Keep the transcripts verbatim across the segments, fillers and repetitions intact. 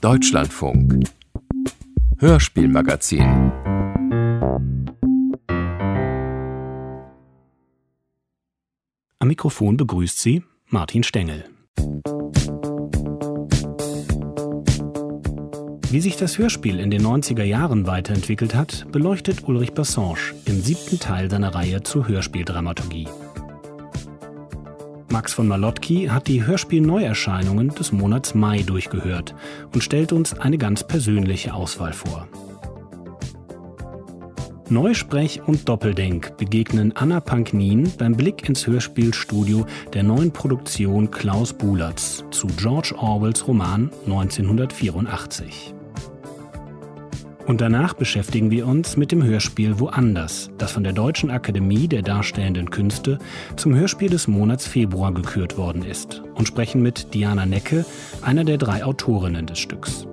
Deutschlandfunk Hörspielmagazin. Am Mikrofon begrüßt Sie Martin Stengel. Wie sich das Hörspiel in den neunziger Jahren weiterentwickelt hat, beleuchtet Ulrich Bassange im siebten Teil seiner Reihe zur Hörspieldramaturgie. Max von Malotki hat die Hörspiel-Neuerscheinungen des Monats Mai durchgehört und stellt uns eine ganz persönliche Auswahl vor. Neusprech und Doppeldenk begegnen Anna Panknin beim Blick ins Hörspielstudio der neuen Produktion Klaus Bulatz zu George Orwells Roman neunzehnhundertvierundachtzig. Und danach beschäftigen wir uns mit dem Hörspiel Woanders, das von der Deutschen Akademie der Darstellenden Künste zum Hörspiel des Monats Februar gekürt worden ist, und sprechen mit Diana Necke, einer der drei Autorinnen des Stücks.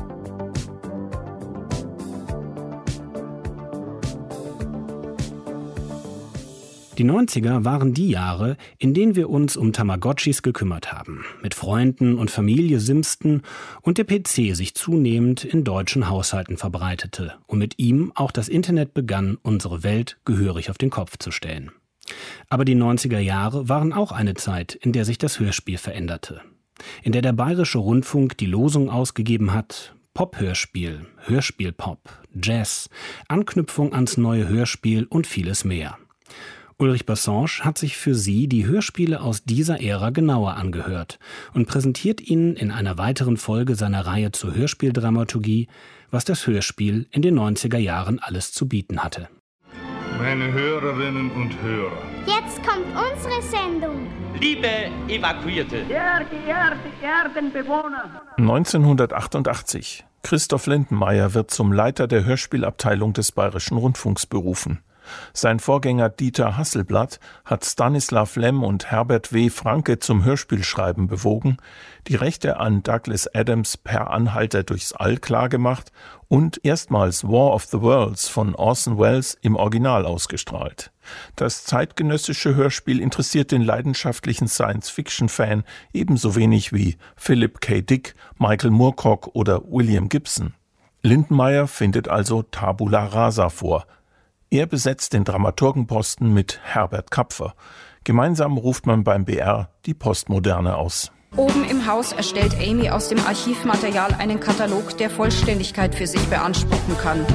Die neunziger waren die Jahre, in denen wir uns um Tamagotchis gekümmert haben, mit Freunden und Familie simsten und der P C sich zunehmend in deutschen Haushalten verbreitete und mit ihm auch das Internet begann, unsere Welt gehörig auf den Kopf zu stellen. Aber die neunziger Jahre waren auch eine Zeit, in der sich das Hörspiel veränderte, in der der Bayerische Rundfunk die Losung ausgegeben hat: Pop-Hörspiel, Hörspiel-Pop, Jazz, Anknüpfung ans neue Hörspiel und vieles mehr. Ulrich Bassange hat sich für Sie die Hörspiele aus dieser Ära genauer angehört und präsentiert Ihnen in einer weiteren Folge seiner Reihe zur Hörspieldramaturgie, was das Hörspiel in den neunziger Jahren alles zu bieten hatte. Meine Hörerinnen und Hörer. Jetzt kommt unsere Sendung. Liebe Evakuierte. Sehr geehrte Erdenbewohner. neunzehnhundertachtundachtzig. Christoph Lindenmayer wird zum Leiter der Hörspielabteilung des Bayerischen Rundfunks berufen. Sein Vorgänger Dieter Hasselblatt hat Stanislav Lem und Herbert W. Franke zum Hörspielschreiben bewogen, die Rechte an Douglas Adams per Anhalter durchs All klargemacht und erstmals War of the Worlds von Orson Welles im Original ausgestrahlt. Das zeitgenössische Hörspiel interessiert den leidenschaftlichen Science-Fiction-Fan ebenso wenig wie Philip K. Dick, Michael Moorcock oder William Gibson. Lindenmayer findet also Tabula Rasa vor. Er besetzt den Dramaturgenposten mit Herbert Kapfer. Gemeinsam ruft man beim B R die Postmoderne aus. Oben im Haus erstellt Amy aus dem Archivmaterial einen Katalog, der Vollständigkeit für sich beanspruchen kann.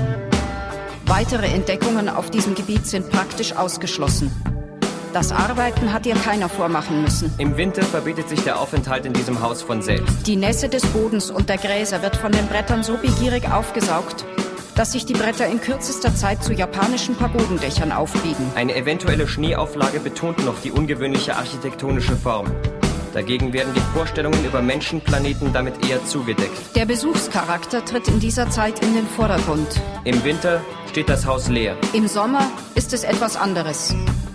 Weitere Entdeckungen auf diesem Gebiet sind praktisch ausgeschlossen. Das Arbeiten hat ihr keiner vormachen müssen. Im Winter verbietet sich der Aufenthalt in diesem Haus von selbst. Die Nässe des Bodens und der Gräser wird von den Brettern so begierig aufgesaugt, dass sich die Bretter in kürzester Zeit zu japanischen Pagodendächern aufbiegen. Eine eventuelle Schneeauflage betont noch die ungewöhnliche architektonische Form. Dagegen werden die Vorstellungen über Menschenplaneten damit eher zugedeckt. Der Besuchscharakter tritt in dieser Zeit in den Vordergrund. Im Winter steht das Haus leer. Im Sommer ist es etwas anderes.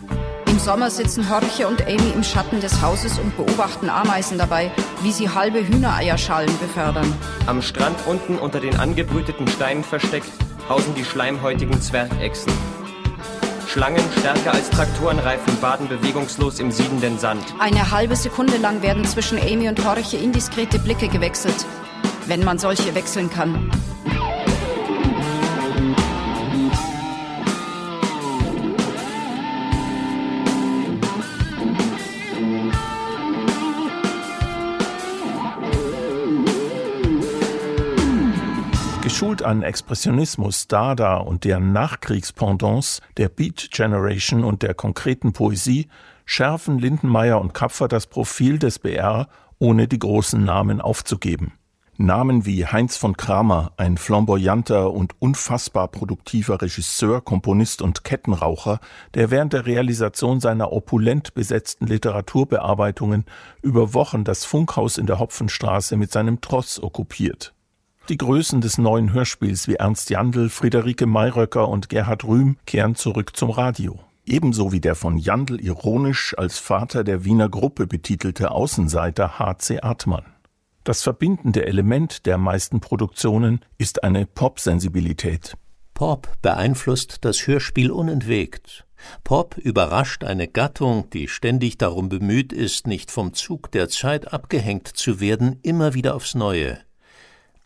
Im Sommer sitzen Horche und Amy im Schatten des Hauses und beobachten Ameisen dabei, wie sie halbe Hühnereierschalen befördern. Am Strand unten unter den angebrüteten Steinen versteckt hausen die schleimhäutigen Zwergechsen. Schlangen, stärker als Traktorenreifen, baden bewegungslos im siedenden Sand. Eine halbe Sekunde lang werden zwischen Amy und Horche indiskrete Blicke gewechselt, wenn man solche wechseln kann. Geschult an Expressionismus, Dada und deren Nachkriegspendants, der Beat Generation und der konkreten Poesie, schärfen Lindenmayer und Kapfer das Profil des B R, ohne die großen Namen aufzugeben. Namen wie Heinz von Kramer, ein flamboyanter und unfassbar produktiver Regisseur, Komponist und Kettenraucher, der während der Realisation seiner opulent besetzten Literaturbearbeitungen über Wochen das Funkhaus in der Hopfenstraße mit seinem Tross okkupiert. Die Größen des neuen Hörspiels wie Ernst Jandl, Friederike Mayröcker und Gerhard Rühm kehren zurück zum Radio. Ebenso wie der von Jandl ironisch als Vater der Wiener Gruppe betitelte Außenseiter H C Artmann. Das verbindende Element der meisten Produktionen ist eine Pop-Sensibilität. Pop beeinflusst das Hörspiel unentwegt. Pop überrascht eine Gattung, die ständig darum bemüht ist, nicht vom Zug der Zeit abgehängt zu werden, immer wieder aufs Neue.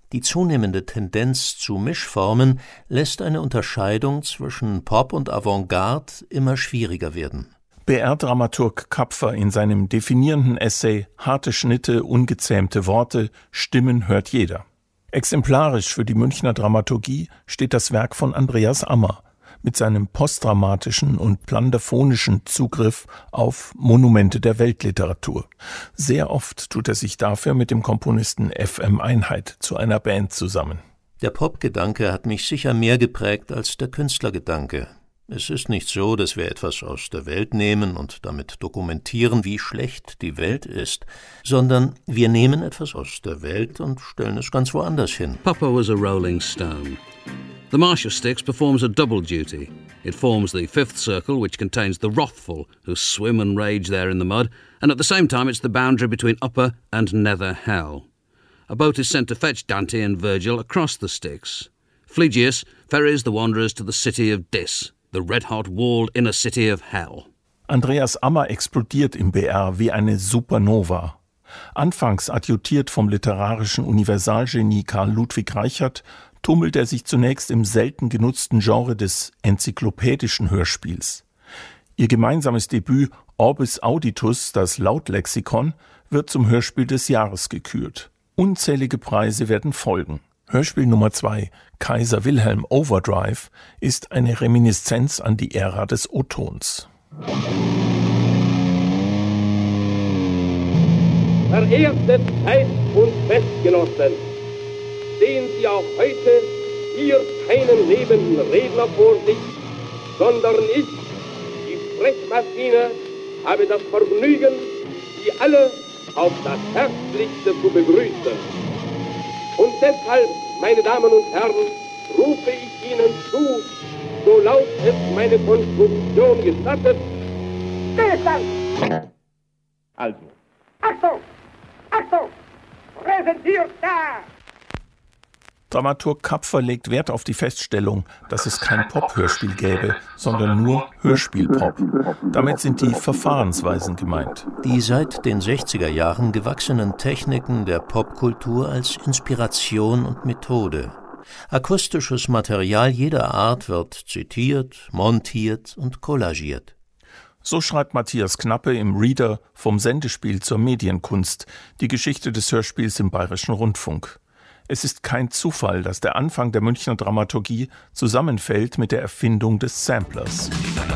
Die zunehmende Tendenz zu Mischformen lässt eine Unterscheidung zwischen Pop und Avantgarde immer schwieriger werden. B R-Dramaturg Kapfer in seinem definierenden Essay »Harte Schnitte, ungezähmte Worte, Stimmen hört jeder«. Exemplarisch für die Münchner Dramaturgie steht das Werk von Andreas Ammer mit seinem postdramatischen und plandaphonischen Zugriff auf Monumente der Weltliteratur. Sehr oft tut er sich dafür mit dem Komponisten F M Einheit zu einer Band zusammen. Der Popgedanke hat mich sicher mehr geprägt als der Künstlergedanke. Es ist nicht so, dass wir etwas aus der Welt nehmen und damit dokumentieren, wie schlecht die Welt ist, sondern wir nehmen etwas aus der Welt und stellen es ganz woanders hin. Papa was a rolling stone. The Marcia Styx performs a double duty. It forms the fifth circle, which contains the wrathful, who swim and rage there in the mud, and at the same time it's the boundary between upper and nether hell. A boat is sent to fetch Dante and Virgil across the Styx. Phlegyas ferries the wanderers to the city of Dis, the red-hot walled inner city of hell. Andreas Ammer explodiert im B R wie eine Supernova. Anfangs adjutiert vom literarischen Universalgenie Karl Ludwig Reichert, tummelt er sich zunächst im selten genutzten Genre des enzyklopädischen Hörspiels. Ihr gemeinsames Debüt Orbis Auditus, das Lautlexikon, wird zum Hörspiel des Jahres gekürt. Unzählige Preise werden folgen. Hörspiel Nummer zwei, Kaiser Wilhelm Overdrive, ist eine Reminiszenz an die Ära des O-Tons. Verehrte Zeit- und Festgenossen, sehen Sie auch heute hier keinen lebenden Redner vor sich, sondern ich, die Sprechmaschine, habe das Vergnügen, Sie alle auf das Herzlichste zu begrüßen. Und deshalb, meine Damen und Herren, rufe ich Ihnen zu, so laut es meine Konstruktion gestattet. Stillstand! Also. Achtung! Achtung! Präsentiert da! Dramaturg Kapfer legt Wert auf die Feststellung, dass es kein Pop-Hörspiel gäbe, sondern nur Hörspiel-Pop. Damit sind die Verfahrensweisen gemeint. Die seit den sechziger Jahren gewachsenen Techniken der Popkultur als Inspiration und Methode. Akustisches Material jeder Art wird zitiert, montiert und collagiert. So schreibt Matthias Knappe im Reader vom Sendespiel zur Medienkunst, die Geschichte des Hörspiels im Bayerischen Rundfunk. Es ist kein Zufall, dass der Anfang der Münchner Dramaturgie zusammenfällt mit der Erfindung des Samplers.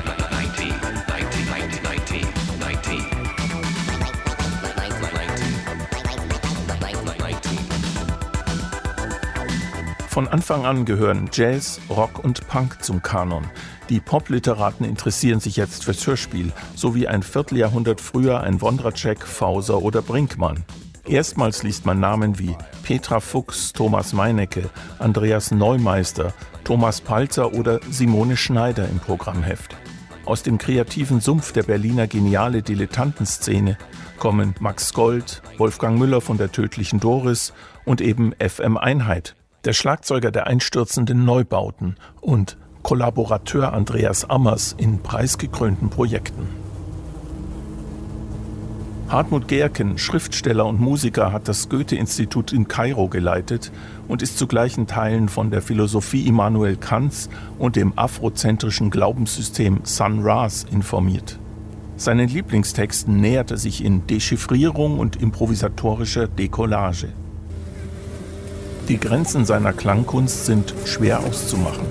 Von Anfang an gehören Jazz, Rock und Punk zum Kanon. Die Popliteraten interessieren sich jetzt fürs Hörspiel, so wie ein Vierteljahrhundert früher ein Wondratschek, Fauser oder Brinkmann. Erstmals liest man Namen wie Petra Fuchs, Thomas Meinecke, Andreas Neumeister, Thomas Palzer oder Simone Schneider im Programmheft. Aus dem kreativen Sumpf der Berliner geniale Dilettantenszene kommen Max Gold, Wolfgang Müller von der Tödlichen Doris und eben F M Einheit, der Schlagzeuger der einstürzenden Neubauten und Kollaborateur Andreas Ammers in preisgekrönten Projekten. Hartmut Gerken, Schriftsteller und Musiker, hat das Goethe-Institut in Kairo geleitet und ist zu gleichen Teilen von der Philosophie Immanuel Kants und dem afrozentrischen Glaubenssystem Sun Ra's informiert. Seinen Lieblingstexten nähert er sich in Dechiffrierung und improvisatorischer Decollage. Die Grenzen seiner Klangkunst sind schwer auszumachen.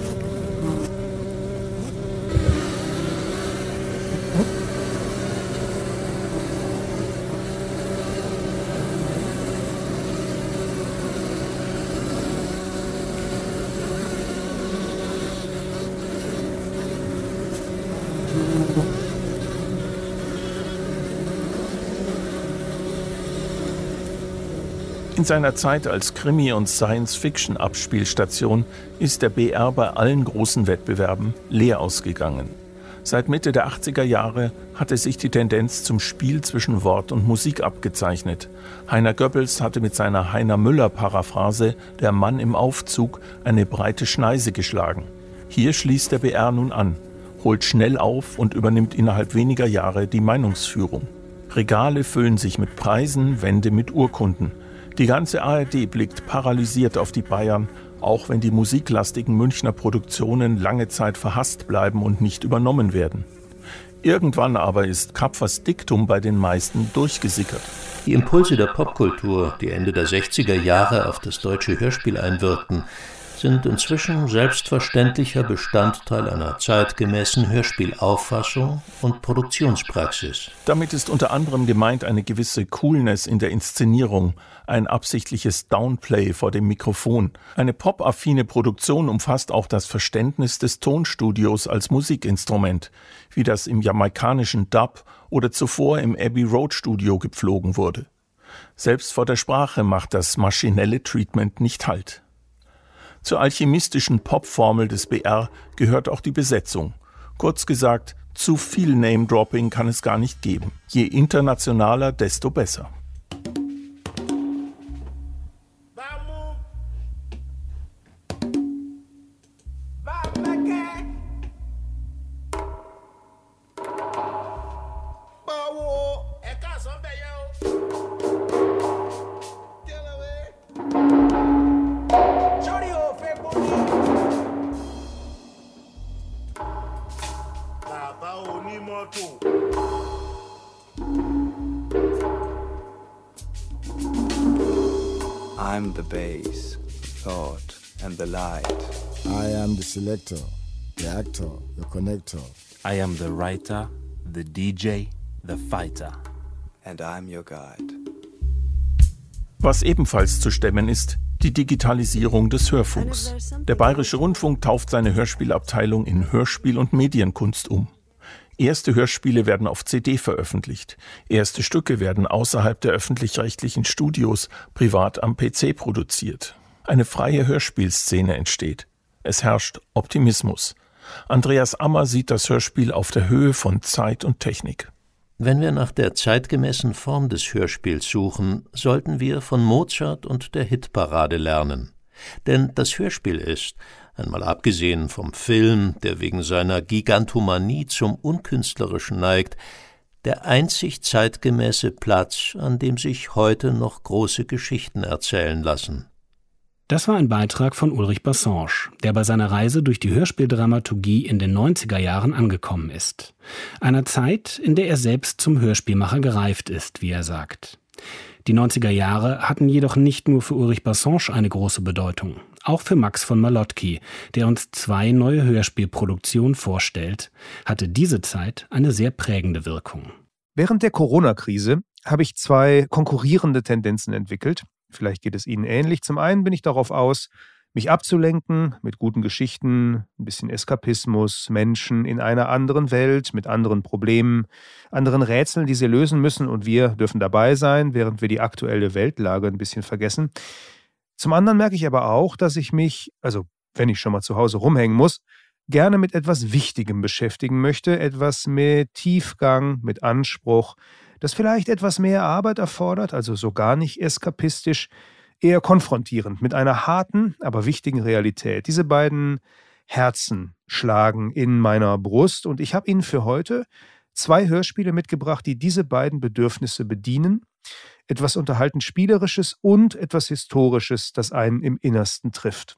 In seiner Zeit als Krimi- und Science-Fiction-Abspielstation ist der B R bei allen großen Wettbewerben leer ausgegangen. Seit Mitte der achtziger Jahre hatte sich die Tendenz zum Spiel zwischen Wort und Musik abgezeichnet. Heiner Goebbels hatte mit seiner Heiner-Müller-Paraphrase »Der Mann im Aufzug« eine breite Schneise geschlagen. Hier schließt der B R nun an, holt schnell auf und übernimmt innerhalb weniger Jahre die Meinungsführung. Regale füllen sich mit Preisen, Wände mit Urkunden. Die ganze A R D blickt paralysiert auf die Bayern, auch wenn die musiklastigen Münchner Produktionen lange Zeit verhasst bleiben und nicht übernommen werden. Irgendwann aber ist Kapfers Diktum bei den meisten durchgesickert. Die Impulse der Popkultur, die Ende der sechziger Jahre auf das deutsche Hörspiel einwirkten, sind inzwischen selbstverständlicher Bestandteil einer zeitgemäßen Hörspielauffassung und Produktionspraxis. Damit ist unter anderem gemeint eine gewisse Coolness in der Inszenierung, ein absichtliches Downplay vor dem Mikrofon. Eine pop-affine Produktion umfasst auch das Verständnis des Tonstudios als Musikinstrument, wie das im jamaikanischen Dub oder zuvor im Abbey Road Studio gepflogen wurde. Selbst vor der Sprache macht das maschinelle Treatment nicht Halt. Zur alchemistischen Popformel des B R gehört auch die Besetzung. Kurz gesagt, zu viel Name-Dropping kann es gar nicht geben. Je internationaler, desto besser. I'm the bass, thought, and the light. I am the selector, the actor, the connector. I am the writer, the D J, the fighter. And I'm your guide. Was ebenfalls zu stemmen ist, die Digitalisierung des Hörfunks. Der Bayerische Rundfunk tauft seine Hörspielabteilung in Hörspiel- und Medienkunst um. Erste Hörspiele werden auf C D veröffentlicht. Erste Stücke werden außerhalb der öffentlich-rechtlichen Studios privat am P C produziert. Eine freie Hörspielszene entsteht. Es herrscht Optimismus. Andreas Ammer sieht das Hörspiel auf der Höhe von Zeit und Technik. Wenn wir nach der zeitgemäßen Form des Hörspiels suchen, sollten wir von Mozart und der Hitparade lernen. Denn das Hörspiel ist, einmal abgesehen vom Film, der wegen seiner Gigantomanie zum Unkünstlerischen neigt, der einzig zeitgemäße Platz, an dem sich heute noch große Geschichten erzählen lassen. Das war ein Beitrag von Ulrich Bassange, der bei seiner Reise durch die Hörspieldramaturgie in den neunziger Jahren angekommen ist. Einer Zeit, in der er selbst zum Hörspielmacher gereift ist, wie er sagt. Die neunziger Jahre hatten jedoch nicht nur für Ulrich Bassange eine große Bedeutung, auch für Max von Malotki, der uns zwei neue Hörspielproduktionen vorstellt, hatte diese Zeit eine sehr prägende Wirkung. Während der Corona-Krise habe ich zwei konkurrierende Tendenzen entwickelt. Vielleicht geht es Ihnen ähnlich. Zum einen bin ich darauf aus, mich abzulenken mit guten Geschichten, ein bisschen Eskapismus, Menschen in einer anderen Welt, mit anderen Problemen, anderen Rätseln, die sie lösen müssen und wir dürfen dabei sein, während wir die aktuelle Weltlage ein bisschen vergessen. Zum anderen merke ich aber auch, dass ich mich, also wenn ich schon mal zu Hause rumhängen muss, gerne mit etwas Wichtigem beschäftigen möchte, etwas mit Tiefgang, mit Anspruch, das vielleicht etwas mehr Arbeit erfordert, also so gar nicht eskapistisch, eher konfrontierend mit einer harten, aber wichtigen Realität. Diese beiden Herzen schlagen in meiner Brust und ich habe Ihnen für heute zwei Hörspiele mitgebracht, die diese beiden Bedürfnisse bedienen. Etwas unterhaltend Spielerisches und etwas Historisches, das einen im Innersten trifft.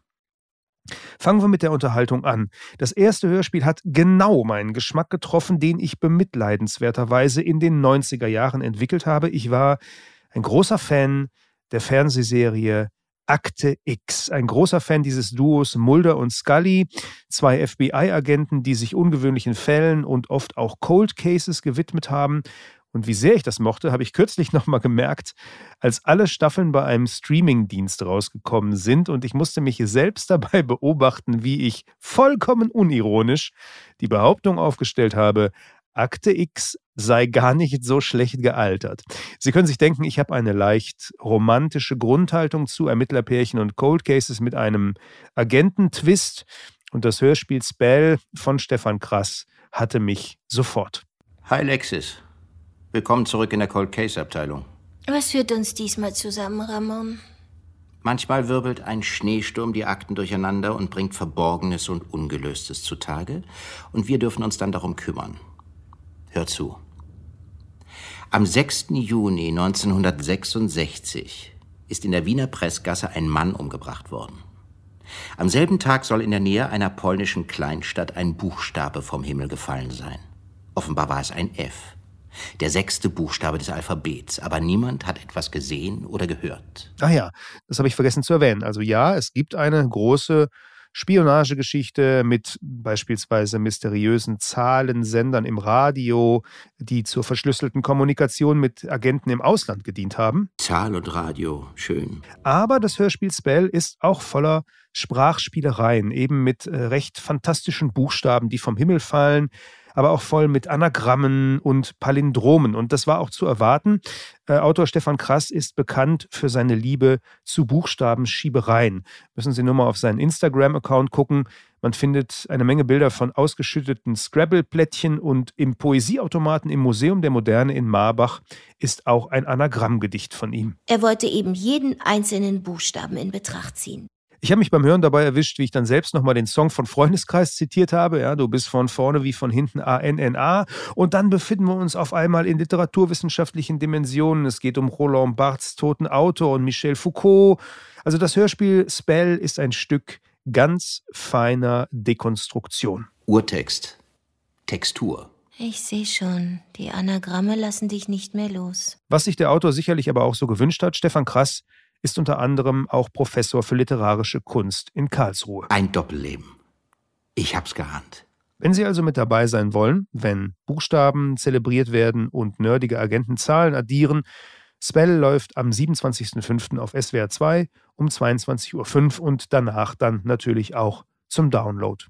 Fangen wir mit der Unterhaltung an. Das erste Hörspiel hat genau meinen Geschmack getroffen, den ich bemitleidenswerterweise in den neunziger Jahren entwickelt habe. Ich war ein großer Fan der Fernsehserie Akte X. Ein großer Fan dieses Duos Mulder und Scully, zwei F B I-Agenten, die sich ungewöhnlichen Fällen und oft auch Cold Cases gewidmet haben. Und wie sehr ich das mochte, habe ich kürzlich nochmal gemerkt, als alle Staffeln bei einem Streamingdienst rausgekommen sind und ich musste mich selbst dabei beobachten, wie ich vollkommen unironisch die Behauptung aufgestellt habe, Akte X sei gar nicht so schlecht gealtert. Sie können sich denken, ich habe eine leicht romantische Grundhaltung zu Ermittlerpärchen und Cold Cases mit einem Agententwist und das Hörspiel Spell von Stefan Krass hatte mich sofort. Hi Lexis. Willkommen zurück in der Cold Case Abteilung. Was führt uns diesmal zusammen, Ramon? Manchmal wirbelt ein Schneesturm die Akten durcheinander und bringt Verborgenes und Ungelöstes zutage. Und wir dürfen uns dann darum kümmern. Hör zu. Am sechsten Juni neunzehnhundertsechsundsechzig ist in der Wiener Preßgasse ein Mann umgebracht worden. Am selben Tag soll in der Nähe einer polnischen Kleinstadt ein Buchstabe vom Himmel gefallen sein. Offenbar war es ein F. Der sechste Buchstabe des Alphabets. Aber niemand hat etwas gesehen oder gehört. Ach ja, das habe ich vergessen zu erwähnen. Also ja, es gibt eine große Spionagegeschichte mit beispielsweise mysteriösen Zahlensendern im Radio, die zur verschlüsselten Kommunikation mit Agenten im Ausland gedient haben. Zahl und Radio, schön. Aber das Hörspiel Spell ist auch voller Sprachspielereien, eben mit äh, recht fantastischen Buchstaben, die vom Himmel fallen, aber auch voll mit Anagrammen und Palindromen. Und das war auch zu erwarten. Äh, Autor Stefan Krass ist bekannt für seine Liebe zu Buchstabenschiebereien. Müssen Sie nur mal auf seinen Instagram-Account gucken. Man findet eine Menge Bilder von ausgeschütteten Scrabble-Plättchen und im Poesieautomaten im Museum der Moderne in Marbach ist auch ein Anagrammgedicht von ihm. Er wollte eben jeden einzelnen Buchstaben in Betracht ziehen. Ich habe mich beim Hören dabei erwischt, wie ich dann selbst nochmal den Song von Freundeskreis zitiert habe. Ja, du bist von vorne wie von hinten A N N A. Und dann befinden wir uns auf einmal in literaturwissenschaftlichen Dimensionen. Es geht um Roland Barthes Toten Autor und Michel Foucault. Also das Hörspiel Spell ist ein Stück ganz feiner Dekonstruktion. Urtext. Textur. Ich sehe schon, die Anagramme lassen dich nicht mehr los. Was sich der Autor sicherlich aber auch so gewünscht hat, Stefan Krass ist unter anderem auch Professor für literarische Kunst in Karlsruhe. Ein Doppelleben. Ich hab's geahnt. Wenn Sie also mit dabei sein wollen, wenn Buchstaben zelebriert werden und nerdige Agenten Zahlen addieren, Spell läuft am siebenundzwanzigsten fünften auf S W R zwei um zweiundzwanzig Uhr fünf und danach dann natürlich auch zum Download.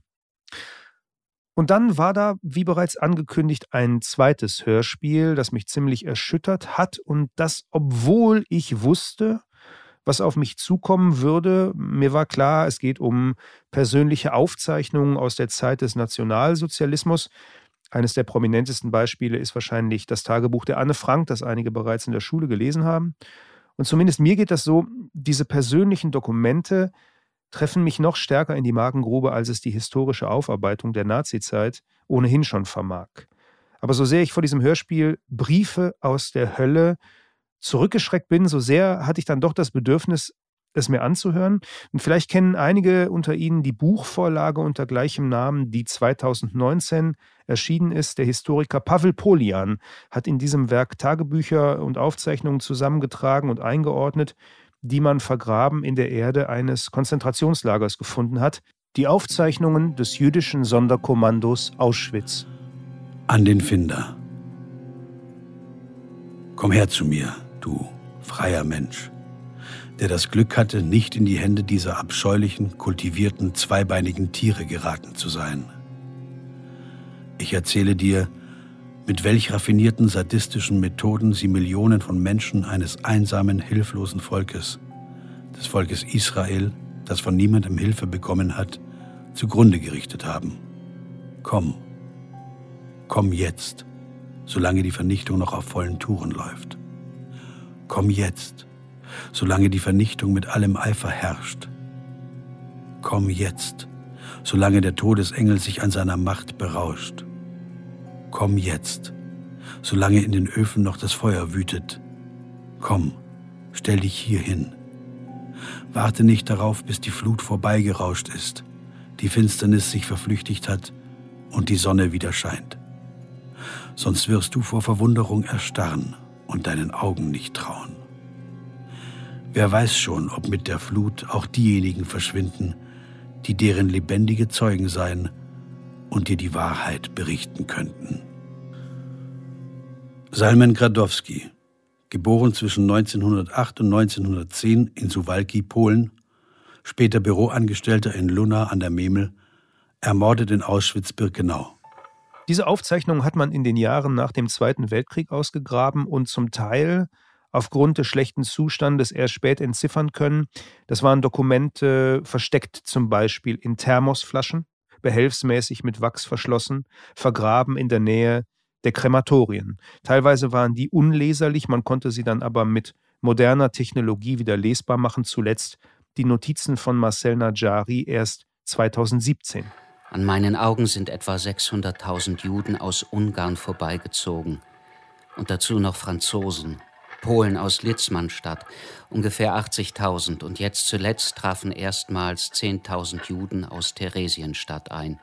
Und dann war da, wie bereits angekündigt, ein zweites Hörspiel, das mich ziemlich erschüttert hat und das, obwohl ich wusste, was auf mich zukommen würde. Mir war klar, es geht um persönliche Aufzeichnungen aus der Zeit des Nationalsozialismus. Eines der prominentesten Beispiele ist wahrscheinlich das Tagebuch der Anne Frank, das einige bereits in der Schule gelesen haben. Und zumindest mir geht das so, diese persönlichen Dokumente treffen mich noch stärker in die Magengrube, als es die historische Aufarbeitung der Nazizeit ohnehin schon vermag. Aber so sehr ich vor diesem Hörspiel Briefe aus der Hölle zurückgeschreckt bin, so sehr hatte ich dann doch das Bedürfnis, es mir anzuhören. Und vielleicht kennen einige unter Ihnen die Buchvorlage unter gleichem Namen, die zweitausendneunzehn erschienen ist. Der Historiker Pavel Polian hat in diesem Werk Tagebücher und Aufzeichnungen zusammengetragen und eingeordnet, die man vergraben in der Erde eines Konzentrationslagers gefunden hat. Die Aufzeichnungen des jüdischen Sonderkommandos Auschwitz. An den Finder. Komm her zu mir, du freier Mensch, der das Glück hatte, nicht in die Hände dieser abscheulichen, kultivierten, zweibeinigen Tiere geraten zu sein. Ich erzähle dir, mit welch raffinierten, sadistischen Methoden sie Millionen von Menschen eines einsamen, hilflosen Volkes, des Volkes Israel, das von niemandem Hilfe bekommen hat, zugrunde gerichtet haben. Komm, komm jetzt, solange die Vernichtung noch auf vollen Touren läuft. Komm jetzt, solange die Vernichtung mit allem Eifer herrscht. Komm jetzt, solange der Todesengel sich an seiner Macht berauscht. Komm jetzt, solange in den Öfen noch das Feuer wütet. Komm, stell dich hier hin. Warte nicht darauf, bis die Flut vorbeigerauscht ist, die Finsternis sich verflüchtigt hat und die Sonne wieder scheint. Sonst wirst du vor Verwunderung erstarren und deinen Augen nicht trauen. Wer weiß schon, ob mit der Flut auch diejenigen verschwinden, die deren lebendige Zeugen seien und dir die Wahrheit berichten könnten. Salmen Gradowski, geboren zwischen neunzehnhundertacht und neunzehnhundertzehn in Suwałki, Polen, später Büroangestellter in Luna an der Memel, ermordet in Auschwitz-Birkenau. Diese Aufzeichnungen hat man in den Jahren nach dem Zweiten Weltkrieg ausgegraben und zum Teil aufgrund des schlechten Zustandes erst spät entziffern können. Das waren Dokumente versteckt zum Beispiel in Thermosflaschen, behelfsmäßig mit Wachs verschlossen, vergraben in der Nähe der Krematorien. Teilweise waren die unleserlich, man konnte sie dann aber mit moderner Technologie wieder lesbar machen. Zuletzt die Notizen von Marcel Najari erst zweitausendsiebzehn. An meinen Augen sind etwa sechshunderttausend Juden aus Ungarn vorbeigezogen. Und dazu noch Franzosen. Polen aus Litzmannstadt, ungefähr achtzigtausend, und jetzt zuletzt trafen erstmals zehntausend Juden aus Theresienstadt ein.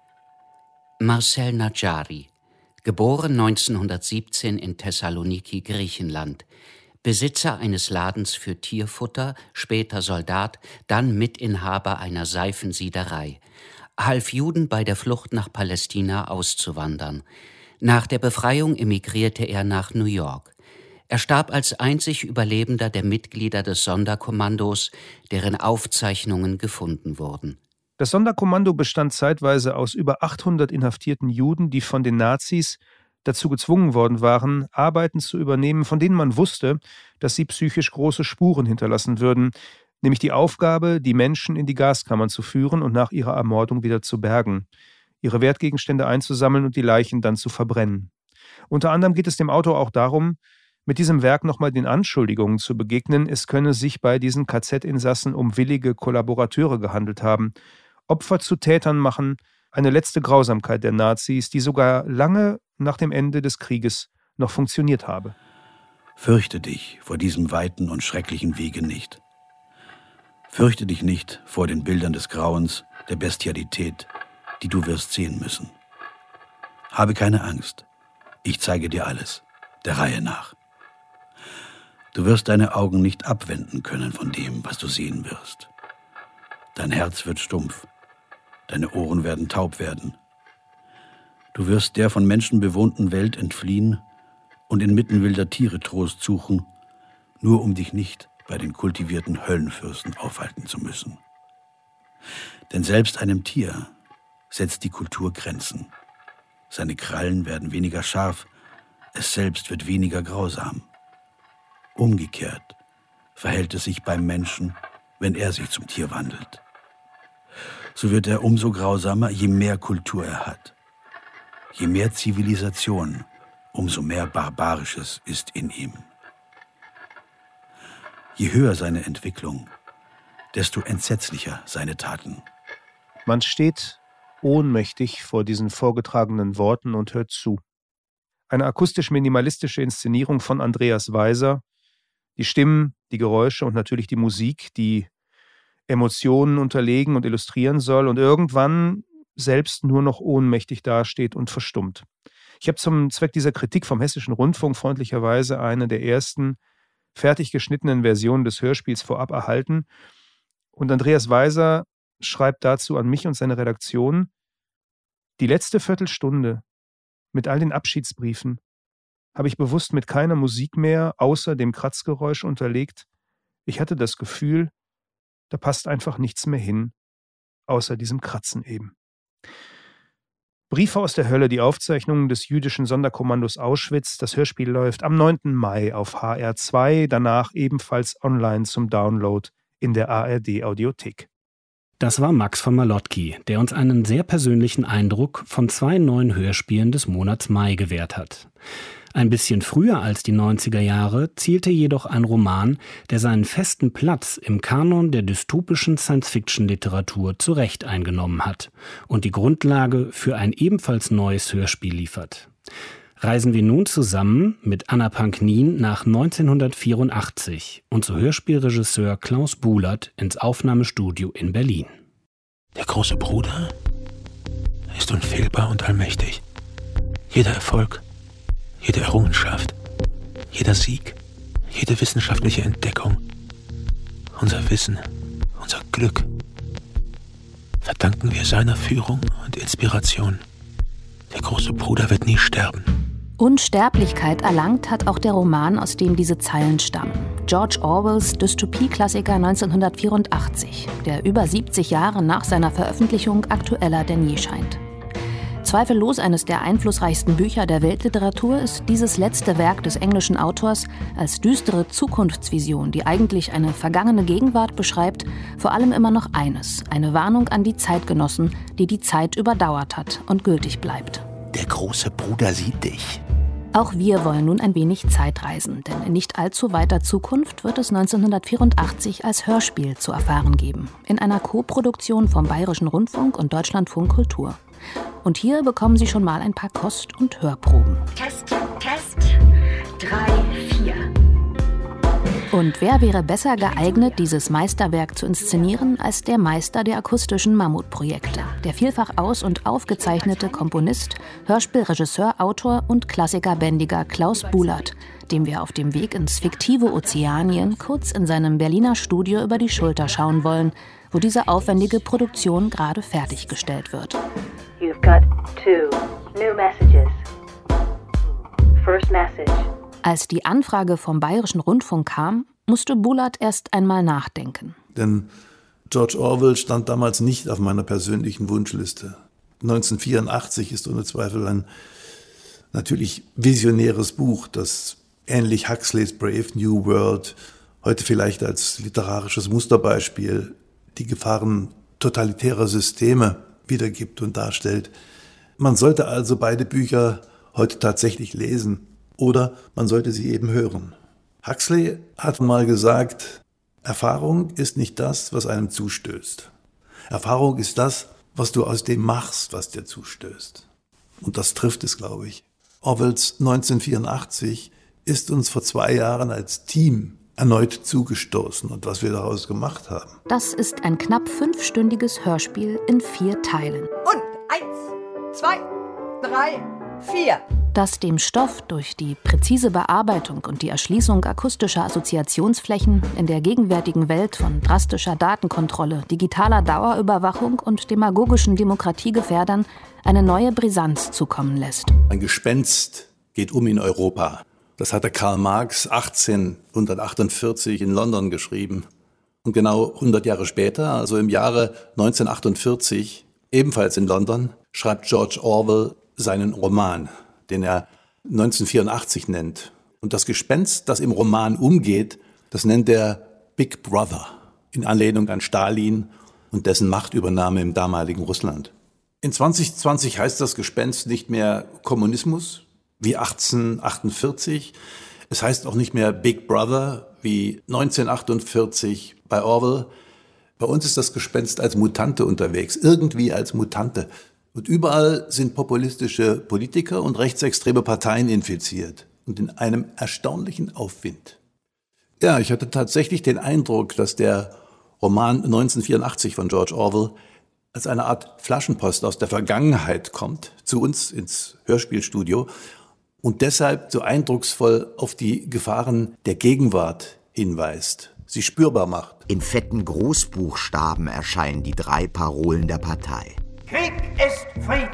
Marcel Nadjari, geboren neunzehnhundertsiebzehn in Thessaloniki, Griechenland, Besitzer eines Ladens für Tierfutter, später Soldat, dann Mitinhaber einer Seifensiederei, half Juden bei der Flucht nach Palästina auszuwandern. Nach der Befreiung emigrierte er nach New York. Er starb als einzig Überlebender der Mitglieder des Sonderkommandos, deren Aufzeichnungen gefunden wurden. Das Sonderkommando bestand zeitweise aus über achthundert inhaftierten Juden, die von den Nazis dazu gezwungen worden waren, Arbeiten zu übernehmen, von denen man wusste, dass sie psychisch große Spuren hinterlassen würden, nämlich die Aufgabe, die Menschen in die Gaskammern zu führen und nach ihrer Ermordung wieder zu bergen, ihre Wertgegenstände einzusammeln und die Leichen dann zu verbrennen. Unter anderem geht es dem Autor auch darum, mit diesem Werk nochmal den Anschuldigungen zu begegnen, es könne sich bei diesen K Z-Insassen um willige Kollaborateure gehandelt haben, Opfer zu Tätern machen, eine letzte Grausamkeit der Nazis, die sogar lange nach dem Ende des Krieges noch funktioniert habe. Fürchte dich vor diesem weiten und schrecklichen Wege nicht. Fürchte dich nicht vor den Bildern des Grauens, der Bestialität, die du wirst sehen müssen. Habe keine Angst, ich zeige dir alles, der Reihe nach. Du wirst deine Augen nicht abwenden können von dem, was du sehen wirst. Dein Herz wird stumpf, deine Ohren werden taub werden. Du wirst der von Menschen bewohnten Welt entfliehen und inmitten wilder Tiere Trost suchen, nur um dich nicht bei den kultivierten Höllenfürsten aufhalten zu müssen. Denn selbst einem Tier setzt die Kultur Grenzen. Seine Krallen werden weniger scharf, es selbst wird weniger grausam. Umgekehrt verhält es sich beim Menschen, wenn er sich zum Tier wandelt. So wird er umso grausamer, je mehr Kultur er hat. Je mehr Zivilisation, umso mehr Barbarisches ist in ihm. Je höher seine Entwicklung, desto entsetzlicher seine Taten. Man steht ohnmächtig vor diesen vorgetragenen Worten und hört zu. Eine akustisch-minimalistische Inszenierung von Andreas Weiser, die Stimmen, die Geräusche und natürlich die Musik, die Emotionen unterlegen und illustrieren soll und irgendwann selbst nur noch ohnmächtig dasteht und verstummt. Ich habe zum Zweck dieser Kritik vom Hessischen Rundfunk freundlicherweise eine der ersten fertig geschnittenen Versionen des Hörspiels vorab erhalten. Und Andreas Weiser schreibt dazu an mich und seine Redaktion: Die letzte Viertelstunde mit all den Abschiedsbriefen habe ich bewusst mit keiner Musik mehr außer dem Kratzgeräusch unterlegt. Ich hatte das Gefühl, da passt einfach nichts mehr hin, außer diesem Kratzen eben. Briefe aus der Hölle, die Aufzeichnungen des jüdischen Sonderkommandos Auschwitz. Das Hörspiel läuft am neunten Mai auf H R zwei, danach ebenfalls online zum Download in der A R D-Audiothek. Das war Max von Malotki, der uns einen sehr persönlichen Eindruck von zwei neuen Hörspielen des Monats Mai gewährt hat. Ein bisschen früher als die neunziger Jahre zielte jedoch ein Roman, der seinen festen Platz im Kanon der dystopischen Science-Fiction-Literatur zu Recht eingenommen hat und die Grundlage für ein ebenfalls neues Hörspiel liefert. Reisen wir nun zusammen mit Anna Panknin nach neunzehnhundertvierundachtzig und zu Hörspielregisseur Klaus Buhlert ins Aufnahmestudio in Berlin. Der große Bruder ist unfehlbar und allmächtig. Jeder Erfolg, jede Errungenschaft, jeder Sieg, jede wissenschaftliche Entdeckung, unser Wissen, unser Glück, verdanken wir seiner Führung und Inspiration. Der große Bruder wird nie sterben. Unsterblichkeit erlangt hat auch der Roman, aus dem diese Zeilen stammen. George Orwells Dystopie-Klassiker neunzehnhundertvierundachtzig, der über siebzig Jahre nach seiner Veröffentlichung aktueller denn je scheint. Zweifellos eines der einflussreichsten Bücher der Weltliteratur ist dieses letzte Werk des englischen Autors als düstere Zukunftsvision, die eigentlich eine vergangene Gegenwart beschreibt, vor allem immer noch eines: eine Warnung an die Zeitgenossen, die die Zeit überdauert hat und gültig bleibt. Der große Bruder sieht dich. Auch wir wollen nun ein wenig Zeitreisen, denn in nicht allzu weiter Zukunft wird es neunzehnhundertvierundachtzig als Hörspiel zu erfahren geben, in einer Koproduktion vom Bayerischen Rundfunk und Deutschlandfunk Kultur. Und hier bekommen Sie schon mal ein paar Kost- und Hörproben. Test, Test, drei, vier. Und wer wäre besser geeignet, dieses Meisterwerk zu inszenieren, als der Meister der akustischen Mammutprojekte, der vielfach aus- und aufgezeichnete Komponist, Hörspielregisseur, Autor und Klassikerbändiger Klaus Bulat, dem wir auf dem Weg ins fiktive Ozeanien kurz in seinem Berliner Studio über die Schulter schauen wollen, wo diese aufwendige Produktion gerade fertiggestellt wird. You've got two new messages. First message. Als die Anfrage vom Bayerischen Rundfunk kam, musste Bulat erst einmal nachdenken. Denn George Orwell stand damals nicht auf meiner persönlichen Wunschliste. neunzehnhundertvierundachtzig ist ohne Zweifel ein natürlich visionäres Buch, das ähnlich Huxleys Brave New World heute vielleicht als literarisches Musterbeispiel die Gefahren totalitärer Systeme wiedergibt und darstellt. Man sollte also beide Bücher heute tatsächlich lesen. Oder man sollte sie eben hören. Huxley hat mal gesagt, Erfahrung ist nicht das, was einem zustößt. Erfahrung ist das, was du aus dem machst, was dir zustößt. Und das trifft es, glaube ich. Orwells neunzehnhundertvierundachtzig ist uns vor zwei Jahren als Team erneut zugestoßen und was wir daraus gemacht haben. Das ist ein knapp fünfstündiges Hörspiel in vier Teilen. Und eins, zwei, drei, vier. Das dem Stoff durch die präzise Bearbeitung und die Erschließung akustischer Assoziationsflächen in der gegenwärtigen Welt von drastischer Datenkontrolle, digitaler Dauerüberwachung und demagogischen Demokratiegefährdern eine neue Brisanz zukommen lässt. Ein Gespenst geht um in Europa. Das hatte Karl Marx achtzehnhundertachtundvierzig in London geschrieben. Und genau hundert Jahre später, also im Jahre neunzehnhundertachtundvierzig, ebenfalls in London, schreibt George Orwell seinen Roman, den er neunzehnhundertvierundachtzig nennt. Und das Gespenst, das im Roman umgeht, das nennt er Big Brother, in Anlehnung an Stalin und dessen Machtübernahme im damaligen Russland. In zwanzig zwanzig heißt das Gespenst nicht mehr Kommunismus wie achtzehnhundertachtundvierzig. Es heißt auch nicht mehr Big Brother wie neunzehnhundertachtundvierzig bei Orwell. Bei uns ist das Gespenst als Mutante unterwegs, irgendwie als Mutante. Und überall sind populistische Politiker und rechtsextreme Parteien infiziert und in einem erstaunlichen Aufwind. Ja, ich hatte tatsächlich den Eindruck, dass der Roman neunzehnhundertvierundachtzig von George Orwell als eine Art Flaschenpost aus der Vergangenheit kommt, zu uns ins Hörspielstudio und deshalb so eindrucksvoll auf die Gefahren der Gegenwart hinweist, sie spürbar macht. In fetten Großbuchstaben erscheinen die drei Parolen der Partei. Krieg ist Frieden.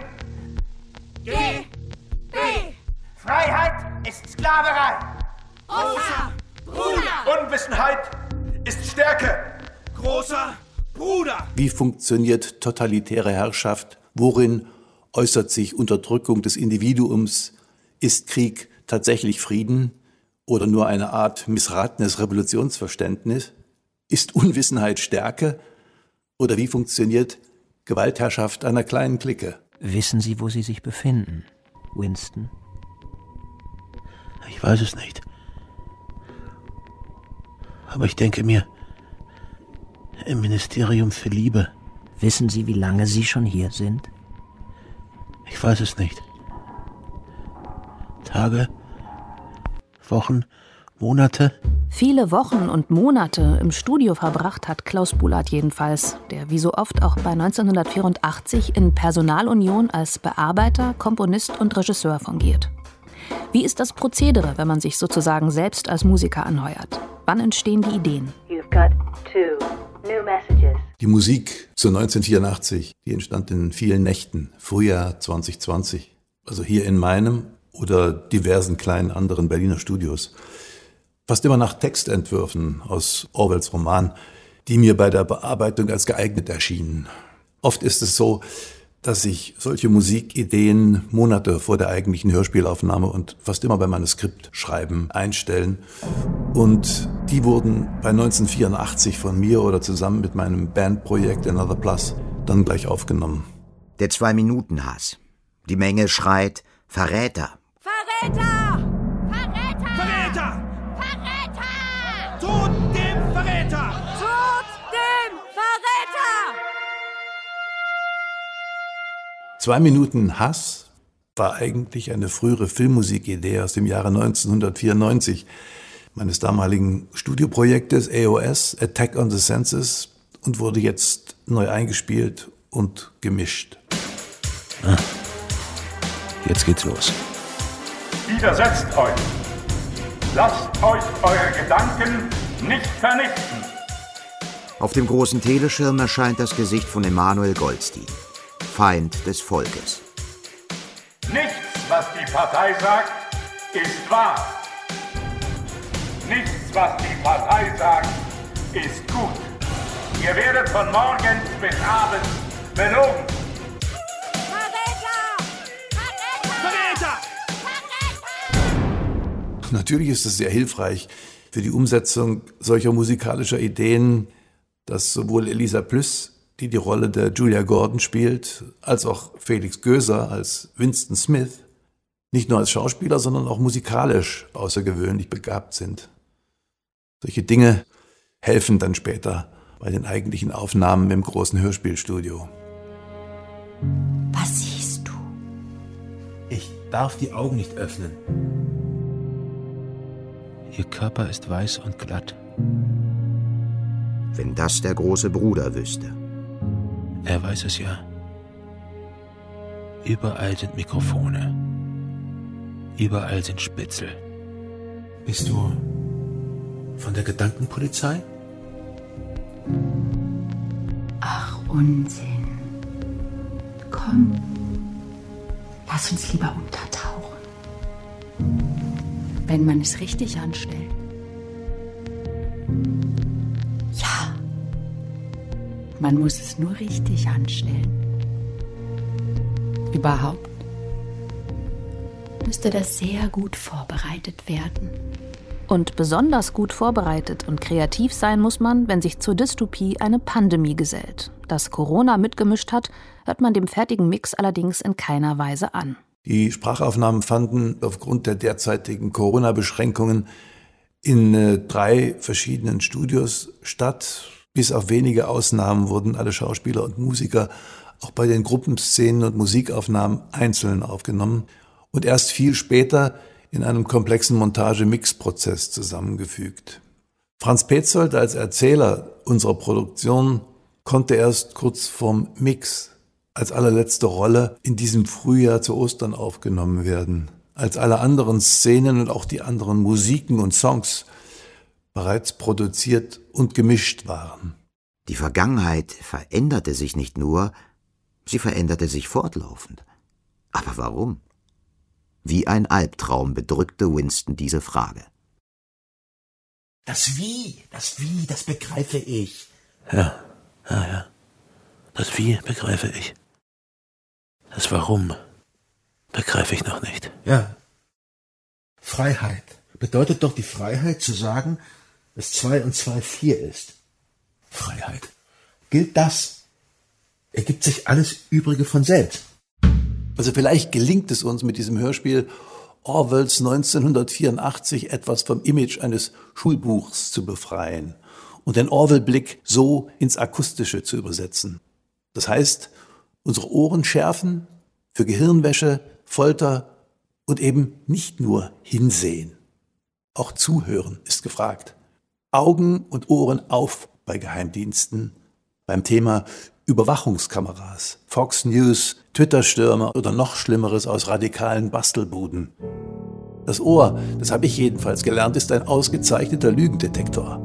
G, B. Freiheit ist Sklaverei. Großer Bruder. Unwissenheit ist Stärke. Großer Bruder. Wie funktioniert totalitäre Herrschaft? Worin äußert sich Unterdrückung des Individuums? Ist Krieg tatsächlich Frieden oder nur eine Art missratenes Revolutionsverständnis? Ist Unwissenheit Stärke? Oder wie funktioniert Gewaltherrschaft einer kleinen Clique? Wissen Sie, wo Sie sich befinden, Winston? Ich weiß es nicht. Aber ich denke mir, im Ministerium für Liebe. Wissen Sie, wie lange Sie schon hier sind? Ich weiß es nicht. Tage, Wochen, Monate? Viele Wochen und Monate im Studio verbracht hat Klaus Bulat jedenfalls, der wie so oft auch bei neunzehnhundertvierundachtzig in Personalunion als Bearbeiter, Komponist und Regisseur fungiert. Wie ist das Prozedere, wenn man sich sozusagen selbst als Musiker anheuert? Wann entstehen die Ideen? You've got two new messages. Die Musik zu neunzehnhundertvierundachtzig, die entstand in vielen Nächten, Frühjahr zwanzig zwanzig. Also hier in meinem oder diversen kleinen anderen Berliner Studios. Fast immer nach Textentwürfen aus Orwells Roman, die mir bei der Bearbeitung als geeignet erschienen. Oft ist es so, dass sich solche Musikideen Monate vor der eigentlichen Hörspielaufnahme und fast immer beim Manuskriptschreiben einstellen. Und die wurden bei neunzehnhundertvierundachtzig von mir oder zusammen mit meinem Bandprojekt Another Plus dann gleich aufgenommen. Der Zwei-Minuten-Hass. Die Menge schreit Verräter. Verräter! Verräter! Verräter! Verräter! Tod dem Verräter! Tod dem Verräter! Zwei Minuten Hass war eigentlich eine frühere Filmmusikidee aus dem Jahre neunzehnhundertvierundneunzig. meines damaligen Studioprojektes A O S, Attack on the Senses, und wurde jetzt neu eingespielt und gemischt. Ah. Jetzt geht's los. Widersetzt euch. Lasst euch eure Gedanken nicht vernichten. Auf dem großen Teleschirm erscheint das Gesicht von Emanuel Goldstein, Feind des Volkes. Nichts, was die Partei sagt, ist wahr. Nichts, was die Partei sagt, ist gut. Ihr werdet von morgens bis abends belogen. Verräter! Natürlich ist es sehr hilfreich für die Umsetzung solcher musikalischer Ideen, dass sowohl Elisa Plüss, die die Rolle der Julia Gordon spielt, als auch Felix Göser als Winston Smith nicht nur als Schauspieler, sondern auch musikalisch außergewöhnlich begabt sind. Solche Dinge helfen dann später bei den eigentlichen Aufnahmen im großen Hörspielstudio. Was siehst du? Ich darf die Augen nicht öffnen. Ihr Körper ist weiß und glatt. Wenn das der große Bruder wüsste. Er weiß es ja. Überall sind Mikrofone. Überall sind Spitzel. Bist du von der Gedankenpolizei? Ach, Unsinn. Komm, lass uns lieber untertauchen. Wenn man es richtig anstellt. Ja, man muss es nur richtig anstellen. Überhaupt müsste das sehr gut vorbereitet werden. Und besonders gut vorbereitet und kreativ sein muss man, wenn sich zur Dystopie eine Pandemie gesellt. Dass Corona mitgemischt hat, hört man dem fertigen Mix allerdings in keiner Weise an. Die Sprachaufnahmen fanden aufgrund der derzeitigen Corona-Beschränkungen in äh, drei verschiedenen Studios statt. Bis auf wenige Ausnahmen wurden alle Schauspieler und Musiker auch bei den Gruppenszenen und Musikaufnahmen einzeln aufgenommen und erst viel später in einem komplexen Montage-Mix-Prozess zusammengefügt. Franz Petzold als Erzähler unserer Produktion konnte erst kurz vorm Mix als allerletzte Rolle in diesem Frühjahr zu Ostern aufgenommen werden, als alle anderen Szenen und auch die anderen Musiken und Songs bereits produziert und gemischt waren. Die Vergangenheit veränderte sich nicht nur, sie veränderte sich fortlaufend. Aber warum? Wie ein Albtraum bedrückte Winston diese Frage. Das Wie, das Wie, das begreife ich. Ja, ja, ja. Das Wie begreife ich. Das Warum begreife ich noch nicht. Ja. Freiheit bedeutet doch die Freiheit zu sagen, dass zwei und zwei vier ist. Freiheit. Gilt das, ergibt sich alles Übrige von selbst. Also vielleicht gelingt es uns mit diesem Hörspiel, Orwells neunzehnhundertvierundachtzig etwas vom Image eines Schulbuchs zu befreien und den Orwell-Blick so ins Akustische zu übersetzen. Das heißt, unsere Ohren schärfen für Gehirnwäsche, Folter und eben nicht nur hinsehen. Auch zuhören ist gefragt. Augen und Ohren auf bei Geheimdiensten, beim Thema Überwachungskameras, Fox News, Twitter-Stürmer oder noch Schlimmeres aus radikalen Bastelbuden. Das Ohr, das habe ich jedenfalls gelernt, ist ein ausgezeichneter Lügendetektor.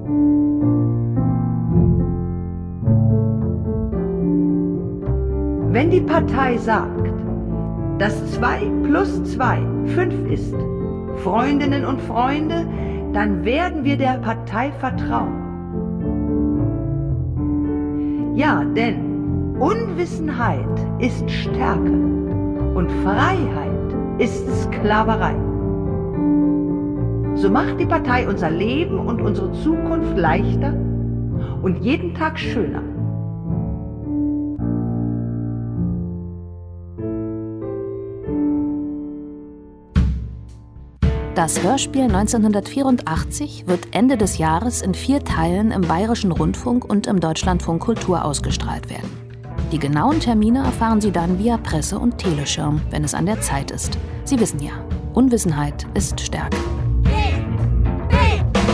Wenn die Partei sagt, dass zwei plus zwei fünf ist, Freundinnen und Freunde, dann werden wir der Partei vertrauen. Ja, denn Unwissenheit ist Stärke und Freiheit ist Sklaverei. So macht die Partei unser Leben und unsere Zukunft leichter und jeden Tag schöner. Das Hörspiel neunzehnhundertvierundachtzig wird Ende des Jahres in vier Teilen im Bayerischen Rundfunk und im Deutschlandfunk Kultur ausgestrahlt werden. Die genauen Termine erfahren Sie dann via Presse und Teleschirm, wenn es an der Zeit ist. Sie wissen ja, Unwissenheit ist Stärke. B, B,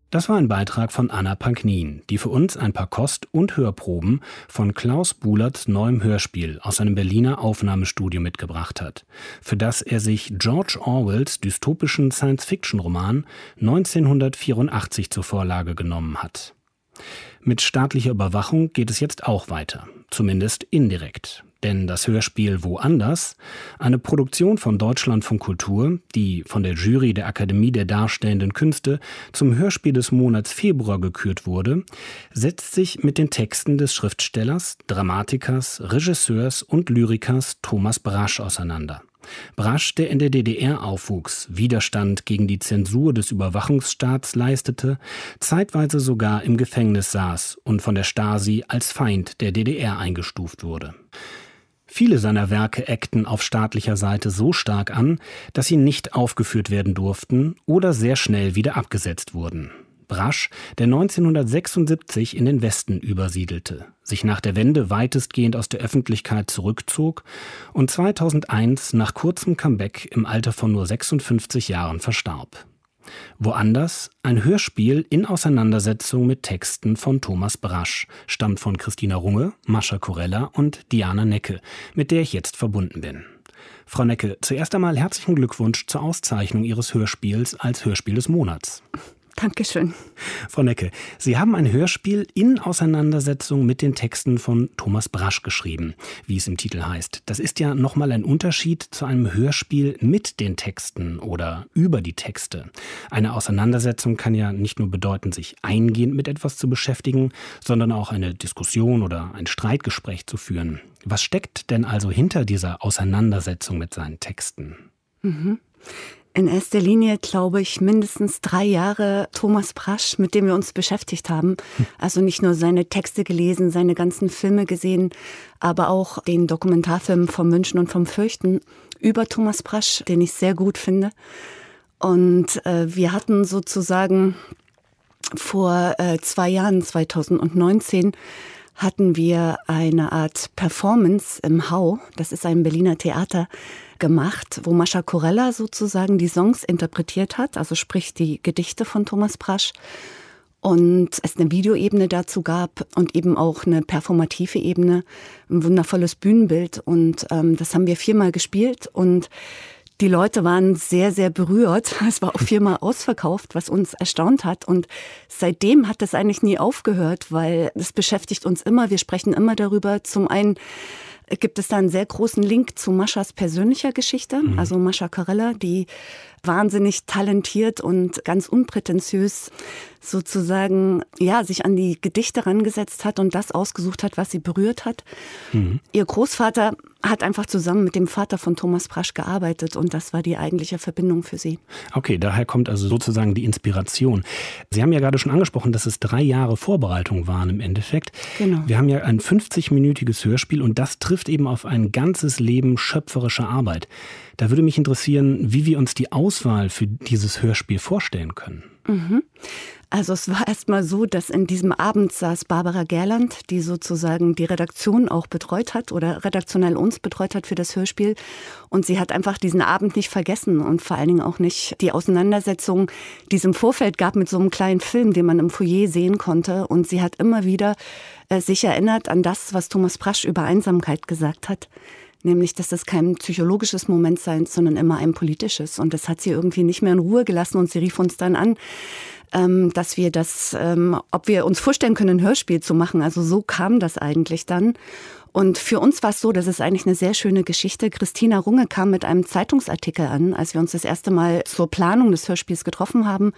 Das war ein Beitrag von Anna Panknin, die für uns ein paar Kost- und Hörproben von Klaus Buhlerts neuem Hörspiel aus seinem Berliner Aufnahmestudio mitgebracht hat, für das er sich George Orwells dystopischen Science-Fiction-Roman neunzehnhundertvierundachtzig zur Vorlage genommen hat. Mit staatlicher Überwachung geht es jetzt auch weiter, zumindest indirekt. Denn das Hörspiel Woanders, eine Produktion von Deutschlandfunk Kultur, die von der Jury der Akademie der Darstellenden Künste zum Hörspiel des Monats Februar gekürt wurde, setzt sich mit den Texten des Schriftstellers, Dramatikers, Regisseurs und Lyrikers Thomas Brasch auseinander. Brasch, der in der D D R aufwuchs, Widerstand gegen die Zensur des Überwachungsstaats leistete, zeitweise sogar im Gefängnis saß und von der Stasi als Feind der D D R eingestuft wurde. Viele seiner Werke eckten auf staatlicher Seite so stark an, dass sie nicht aufgeführt werden durften oder sehr schnell wieder abgesetzt wurden. Brasch, der neunzehnhundertsechsundsiebzig in den Westen übersiedelte, sich nach der Wende weitestgehend aus der Öffentlichkeit zurückzog und zweitausendeins nach kurzem Comeback im Alter von nur sechsundfünfzig Jahren verstarb. Woanders, ein Hörspiel in Auseinandersetzung mit Texten von Thomas Brasch, stammt von Christina Runge, Mascha Kurella und Diana Necke, mit der ich jetzt verbunden bin. Frau Necke, zuerst einmal herzlichen Glückwunsch zur Auszeichnung Ihres Hörspiels als Hörspiel des Monats. Dankeschön. Frau Necke, Sie haben ein Hörspiel in Auseinandersetzung mit den Texten von Thomas Brasch geschrieben, wie es im Titel heißt. Das ist ja nochmal ein Unterschied zu einem Hörspiel mit den Texten oder über die Texte. Eine Auseinandersetzung kann ja nicht nur bedeuten, sich eingehend mit etwas zu beschäftigen, sondern auch eine Diskussion oder ein Streitgespräch zu führen. Was steckt denn also hinter dieser Auseinandersetzung mit seinen Texten? Mhm. In erster Linie, glaube ich, mindestens drei Jahre Thomas Brasch, mit dem wir uns beschäftigt haben. Also nicht nur seine Texte gelesen, seine ganzen Filme gesehen, aber auch den Dokumentarfilm vom Wünschen und vom Fürchten über Thomas Brasch, den ich sehr gut finde. Und äh, wir hatten sozusagen vor äh, zwei Jahren, zweitausendneunzehn, hatten wir eine Art Performance im Hau, das ist ein Berliner Theater, gemacht, wo Mascha Kurella sozusagen die Songs interpretiert hat, also sprich die Gedichte von Thomas Brasch. Und es eine Videoebene dazu gab und eben auch eine performative Ebene, ein wundervolles Bühnenbild. Und ähm, das haben wir viermal gespielt und die Leute waren sehr, sehr berührt. Es war auch viermal ausverkauft, was uns erstaunt hat. Und seitdem hat das eigentlich nie aufgehört, weil es beschäftigt uns immer. Wir sprechen immer darüber. Zum einen gibt es da einen sehr großen Link zu Maschas persönlicher Geschichte. Mhm. Also Mascha Kurella, die wahnsinnig talentiert und ganz unprätentiös sozusagen ja sich an die Gedichte rangesetzt hat und das ausgesucht hat, was sie berührt hat. Mhm. Ihr Großvater hat einfach zusammen mit dem Vater von Thomas Brasch gearbeitet und das war die eigentliche Verbindung für sie. Okay, daher kommt also sozusagen die Inspiration. Sie haben ja gerade schon angesprochen, dass es drei Jahre Vorbereitung waren im Endeffekt. Genau. Wir haben ja ein fünfzig-minütiges Hörspiel und das trifft eben auf ein ganzes Leben schöpferischer Arbeit. Da würde mich interessieren, wie wir uns die Auswahl für dieses Hörspiel vorstellen können. Mhm. Also es war erst mal so, dass in diesem Abend saß Barbara Gerland, die sozusagen die Redaktion auch betreut hat oder redaktionell uns betreut hat für das Hörspiel. Und sie hat einfach diesen Abend nicht vergessen und vor allen Dingen auch nicht die Auseinandersetzung, die es im Vorfeld gab mit so einem kleinen Film, den man im Foyer sehen konnte. Und sie hat immer wieder äh, sich erinnert an das, was Thomas Brasch über Einsamkeit gesagt hat. Nämlich, dass das kein psychologisches Moment sei, sondern immer ein politisches. Und das hat sie irgendwie nicht mehr in Ruhe gelassen und sie rief uns dann an, ähm, dass wir das, ähm, ob wir uns vorstellen können, ein Hörspiel zu machen. Also so kam das eigentlich dann. Und für uns war es so, das ist eigentlich eine sehr schöne Geschichte. Christina Runge kam mit einem Zeitungsartikel an, als wir uns das erste Mal zur Planung des Hörspiels getroffen haben,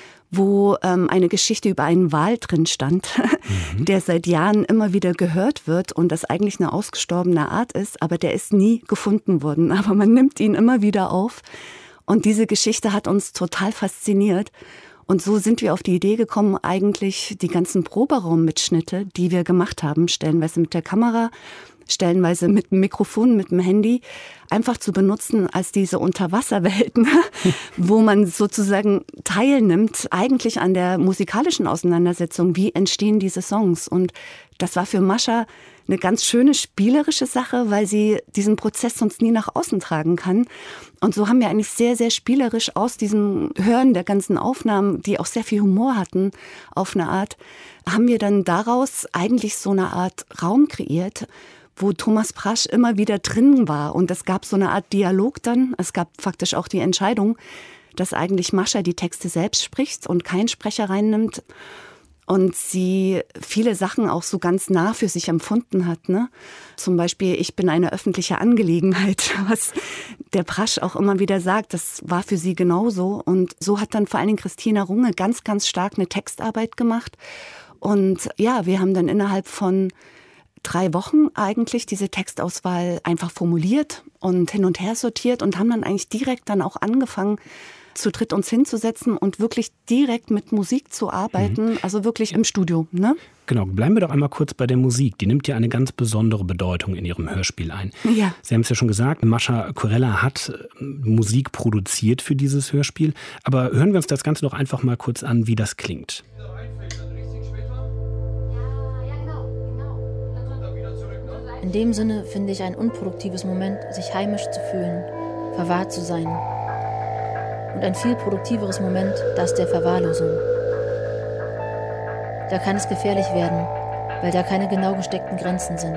wo ähm, eine Geschichte über einen Wal drin stand, mhm. der seit Jahren immer wieder gehört wird und das eigentlich eine ausgestorbene Art ist, aber der ist nie gefunden worden. Aber man nimmt ihn immer wieder auf und diese Geschichte hat uns total fasziniert. Und so sind wir auf die Idee gekommen, eigentlich die ganzen Proberaummitschnitte, die wir gemacht haben, stellenweise mit der Kamera, stellenweise mit dem Mikrofon, mit dem Handy, einfach zu benutzen als diese Unterwasserwelt, ne? Wo man sozusagen teilnimmt, eigentlich an der musikalischen Auseinandersetzung, wie entstehen diese Songs. Und das war für Mascha eine ganz schöne spielerische Sache, weil sie diesen Prozess sonst nie nach außen tragen kann. Und so haben wir eigentlich sehr, sehr spielerisch aus diesem Hören der ganzen Aufnahmen, die auch sehr viel Humor hatten, auf eine Art, haben wir dann daraus eigentlich so eine Art Raum kreiert, wo Thomas Prasch immer wieder drin war. Und es gab so eine Art Dialog dann. Es gab faktisch auch die Entscheidung, dass eigentlich Mascha die Texte selbst spricht und kein Sprecher reinnimmt. Und sie viele Sachen auch so ganz nah für sich empfunden hat, ne? Zum Beispiel, ich bin eine öffentliche Angelegenheit, was der Prasch auch immer wieder sagt, das war für sie genauso. Und so hat dann vor allen Dingen Christina Runge ganz, ganz stark eine Textarbeit gemacht. Und ja, wir haben dann innerhalb von drei Wochen eigentlich diese Textauswahl einfach formuliert und hin und her sortiert und haben dann eigentlich direkt dann auch angefangen, zu dritt uns hinzusetzen und wirklich direkt mit Musik zu arbeiten, mhm. also wirklich im Studio, ne? Genau, bleiben wir doch einmal kurz bei der Musik. Die nimmt ja eine ganz besondere Bedeutung in Ihrem Hörspiel ein. Ja. Sie haben es ja schon gesagt, Mascha Kurella hat Musik produziert für dieses Hörspiel. Aber hören wir uns das Ganze doch einfach mal kurz an, wie das klingt. In dem Sinne finde ich ein unproduktives Moment, sich heimisch zu fühlen, verwahrt zu sein. Und ein viel produktiveres Moment, das der Verwahrlosung. Da kann es gefährlich werden, weil da keine genau gesteckten Grenzen sind.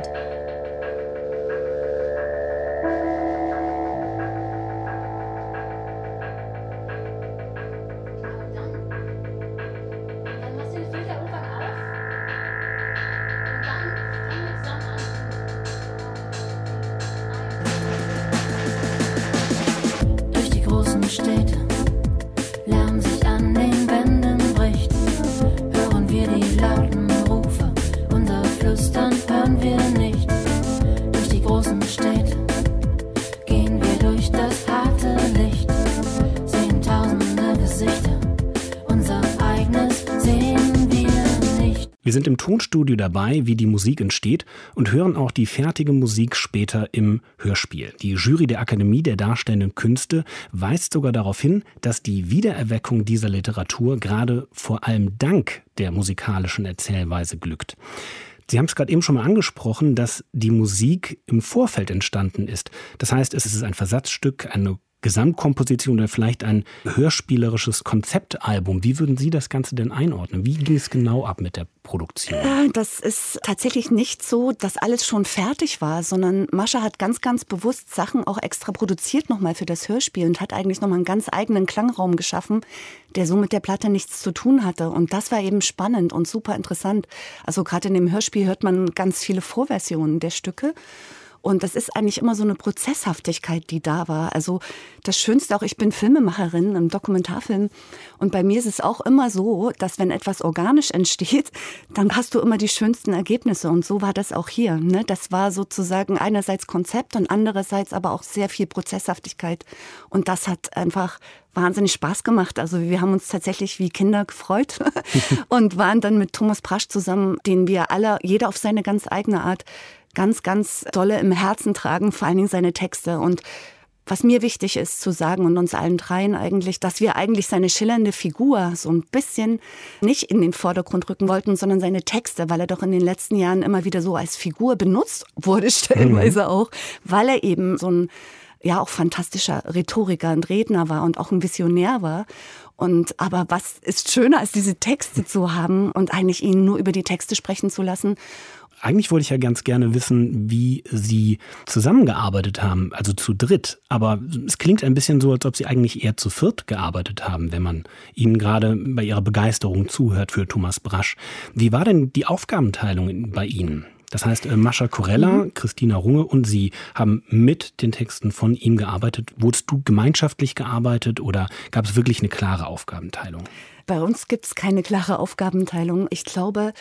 Wir sind im Tonstudio dabei, wie die Musik entsteht und hören auch die fertige Musik später im Hörspiel. Die Jury der Akademie der Darstellenden Künste weist sogar darauf hin, dass die Wiedererweckung dieser Literatur gerade vor allem dank der musikalischen Erzählweise glückt. Sie haben es gerade eben schon mal angesprochen, dass die Musik im Vorfeld entstanden ist. Das heißt, es ist ein Versatzstück, eine Gesamtkomposition oder vielleicht ein hörspielerisches Konzeptalbum. Wie würden Sie das Ganze denn einordnen? Wie ging es genau ab mit der Produktion? Das ist tatsächlich nicht so, dass alles schon fertig war, sondern Mascha hat ganz, ganz bewusst Sachen auch extra produziert nochmal für das Hörspiel und hat eigentlich nochmal einen ganz eigenen Klangraum geschaffen, der so mit der Platte nichts zu tun hatte. Und das war eben spannend und super interessant. Also gerade in dem Hörspiel hört man ganz viele Vorversionen der Stücke. Und das ist eigentlich immer so eine Prozesshaftigkeit, die da war. Also das Schönste auch, ich bin Filmemacherin im Dokumentarfilm. Und bei mir ist es auch immer so, dass wenn etwas organisch entsteht, dann hast du immer die schönsten Ergebnisse. Und so war das auch hier, ne? Das war sozusagen einerseits Konzept und andererseits aber auch sehr viel Prozesshaftigkeit. Und das hat einfach wahnsinnig Spaß gemacht. Also wir haben uns tatsächlich wie Kinder gefreut und waren dann mit Thomas Prasch zusammen, den wir alle, jeder auf seine ganz eigene Art, ganz, ganz dolle im Herzen tragen, vor allen Dingen seine Texte. Und was mir wichtig ist zu sagen und uns allen dreien eigentlich, dass wir eigentlich seine schillernde Figur so ein bisschen nicht in den Vordergrund rücken wollten, sondern seine Texte, weil er doch in den letzten Jahren immer wieder so als Figur benutzt wurde, stellenweise mhm. auch, weil er eben so ein ja auch fantastischer Rhetoriker und Redner war und auch ein Visionär war. Und aber was ist schöner, als diese Texte zu haben und eigentlich ihn nur über die Texte sprechen zu lassen? Eigentlich wollte ich ja ganz gerne wissen, wie Sie zusammengearbeitet haben, also zu dritt. Aber es klingt ein bisschen so, als ob Sie eigentlich eher zu viert gearbeitet haben, wenn man Ihnen gerade bei Ihrer Begeisterung zuhört für Thomas Prasch. Wie war denn die Aufgabenteilung bei Ihnen? Das heißt, Mascha Kurella, mhm. Christina Runge und Sie haben mit den Texten von ihm gearbeitet. Wurdest du gemeinschaftlich gearbeitet oder gab es wirklich eine klare Aufgabenteilung? Bei uns gibt es keine klare Aufgabenteilung. Ich glaube,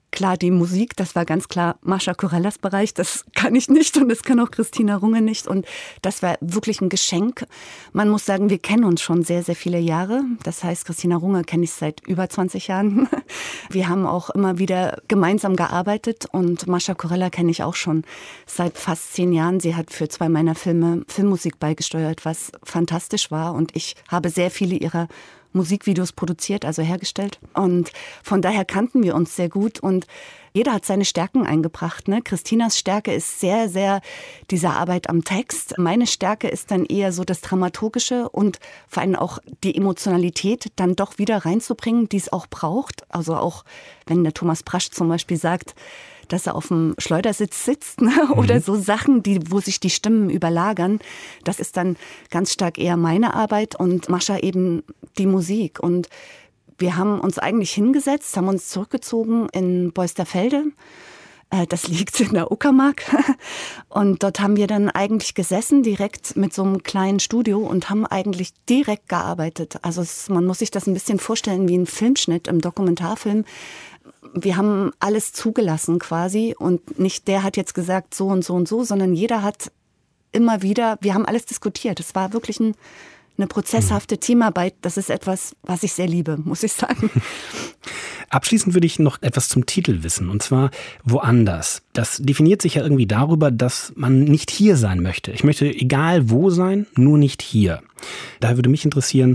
Klar, die Musik, das war ganz klar Mascha Corellas Bereich, das kann ich nicht und das kann auch Christina Runge nicht und das war wirklich ein Geschenk. Man muss sagen, wir kennen uns schon sehr, sehr viele Jahre. Das heißt, Christina Runge kenne ich seit über zwanzig Jahren. Wir haben auch immer wieder gemeinsam gearbeitet und Mascha Corella kenne ich auch schon seit fast zehn Jahren. Sie hat für zwei meiner Filme Filmmusik beigesteuert, was fantastisch war und ich habe sehr viele ihrer Musikvideos produziert, also hergestellt. Und von daher kannten wir uns sehr gut und jeder hat seine Stärken eingebracht. Ne? Christinas Stärke ist sehr, sehr diese Arbeit am Text. Meine Stärke ist dann eher so das Dramaturgische und vor allem auch die Emotionalität dann doch wieder reinzubringen, die es auch braucht. Also auch, wenn der Thomas Prasch zum Beispiel sagt, dass er auf dem Schleudersitz sitzt, ne? Oder mhm. so Sachen, die, wo sich die Stimmen überlagern. Das ist dann ganz stark eher meine Arbeit und Mascha eben die Musik. Und wir haben uns eigentlich hingesetzt, haben uns zurückgezogen in Beusterfelde. Das liegt in der Uckermark. Und dort haben wir dann eigentlich gesessen, direkt mit so einem kleinen Studio und haben eigentlich direkt gearbeitet. Also es, man muss sich das ein bisschen vorstellen wie ein Filmschnitt im Dokumentarfilm. Wir haben alles zugelassen quasi und nicht der hat jetzt gesagt so und so und so, sondern jeder hat immer wieder, wir haben alles diskutiert. Es war wirklich ein, eine prozesshafte Teamarbeit. Das ist etwas, was ich sehr liebe, muss ich sagen. Abschließend würde ich noch etwas zum Titel wissen, und zwar Woanders. Das definiert sich ja irgendwie darüber, dass man nicht hier sein möchte. Ich möchte egal wo sein, nur nicht hier. Daher würde mich interessieren,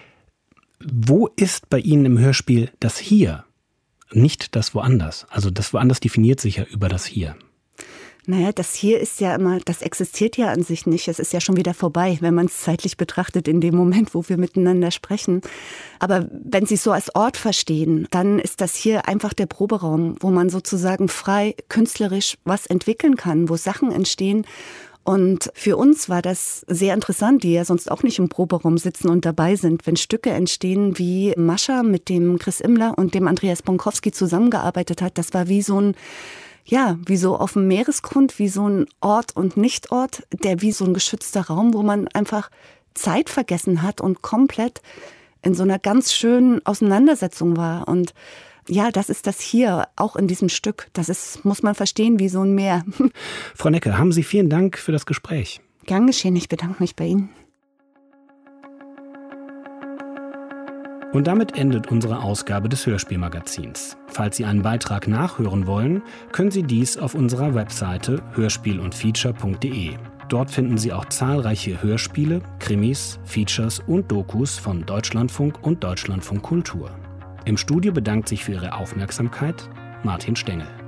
wo ist bei Ihnen im Hörspiel das Hier? Nicht das Woanders. Also das Woanders definiert sich ja über das Hier. Naja, das Hier ist ja immer, das existiert ja an sich nicht. Es ist ja schon wieder vorbei, wenn man es zeitlich betrachtet, in dem Moment, wo wir miteinander sprechen. Aber wenn Sie es so als Ort verstehen, dann ist das hier einfach der Proberaum, wo man sozusagen frei, künstlerisch was entwickeln kann, wo Sachen entstehen. Und für uns war das sehr interessant, die ja sonst auch nicht im Proberaum sitzen und dabei sind, wenn Stücke entstehen, wie Mascha mit dem Chris Immler und dem Andreas Bonkowski zusammengearbeitet hat. Das war wie so ein, ja, wie so auf dem Meeresgrund, wie so ein Ort und Nichtort, der wie so ein geschützter Raum, wo man einfach Zeit vergessen hat und komplett in so einer ganz schönen Auseinandersetzung war. Und ja, das ist das hier, auch in diesem Stück. Das ist, muss man verstehen, wie so ein Meer. Frau Necke, haben Sie vielen Dank für das Gespräch. Gern geschehen, ich bedanke mich bei Ihnen. Und damit endet unsere Ausgabe des Hörspielmagazins. Falls Sie einen Beitrag nachhören wollen, können Sie dies auf unserer Webseite hörspiel und feature punkt de. Dort finden Sie auch zahlreiche Hörspiele, Krimis, Features und Dokus von Deutschlandfunk und Deutschlandfunk Kultur. Im Studio bedankt sich für Ihre Aufmerksamkeit Martin Stengel.